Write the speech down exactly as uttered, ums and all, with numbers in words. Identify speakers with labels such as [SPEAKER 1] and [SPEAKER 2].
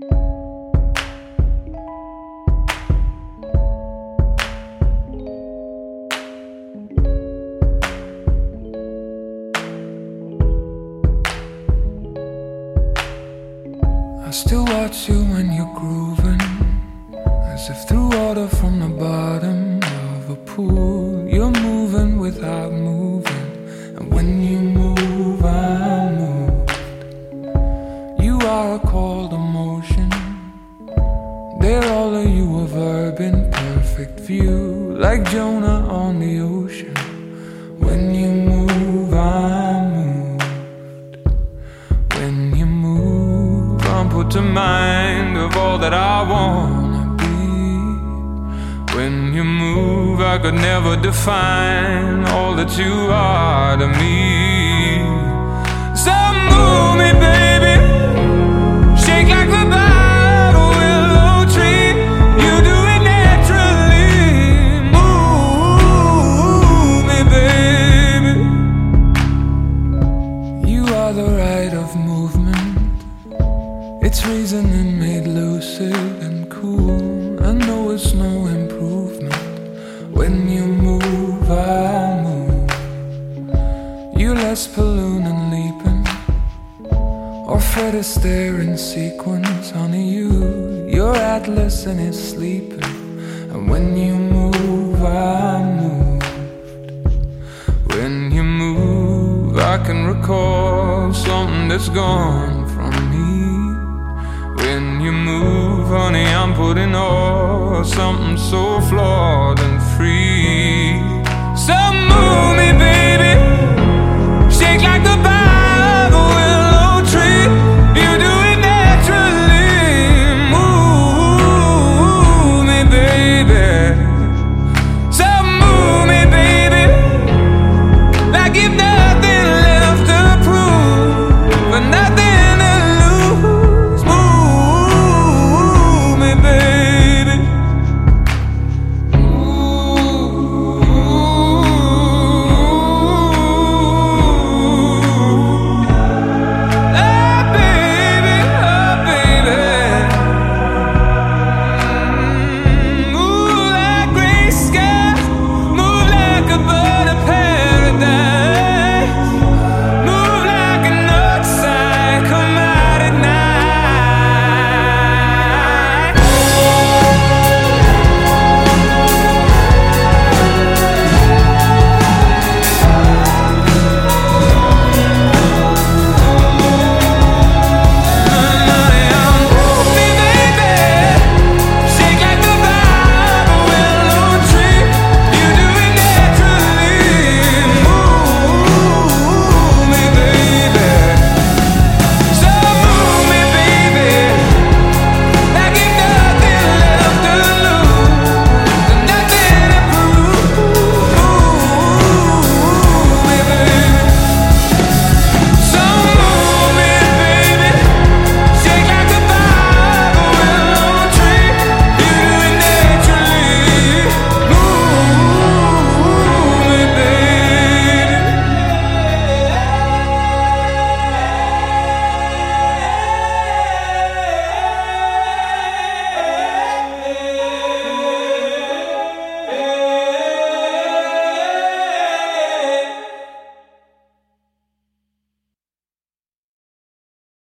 [SPEAKER 1] I still watch you when you're grooving, as if through water from the bottom of a pool. You're moving without moving, and when you move, I'm moved. You are a cold emotion. They're all of you a verb in perfect view, like Jonah on the ocean. When you move, I'm moved. When you move, I'm put to mind of all that I wanna be. When you move, I could never define all that you are to me. So move me, baby, shake like the bad willow tree. You do it naturally. Move me, baby. You are the rite of movement. It's reasoning made lucid and cool. I know it's no improvement. When you move, I move. You less balloon and leaping, or Fred Astaire in sequence. Honey, you, you're Atlas and it's sleeping. And when you move, I moved. When you move, I can recall something that's gone from me. When you move, honey, I'm putting all something so flawed and free. Some